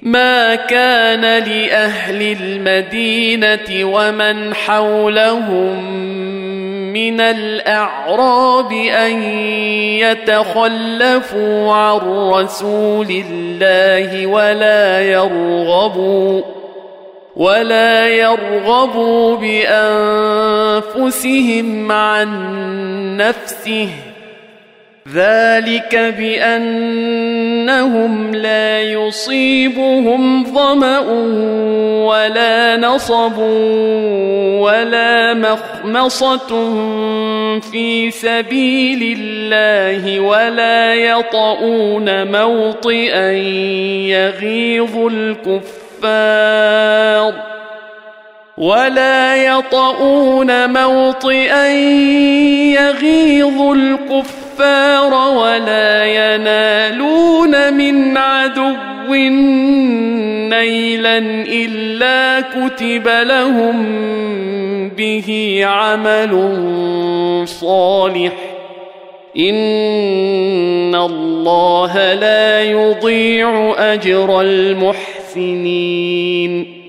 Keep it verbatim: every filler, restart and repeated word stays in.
ما كان لأهل المدينة ومن حولهم من الأعراب أن يتخلفوا عن رسول الله ولا يرغبوا ولا يرغبوا بأنفسهم عن نفسه، ذلك بأنهم لا يصيبهم ظمأ ولا نصب ولا مخمصة في سبيل الله ولا يطؤون موطئا يغيظ الكفار ولا يطؤون موطئا يغيظ الكفار ولا ينالون من عدو نيلا إلا كتب لهم به عمل صالح، إن الله لا يضيع أجر المحسنين.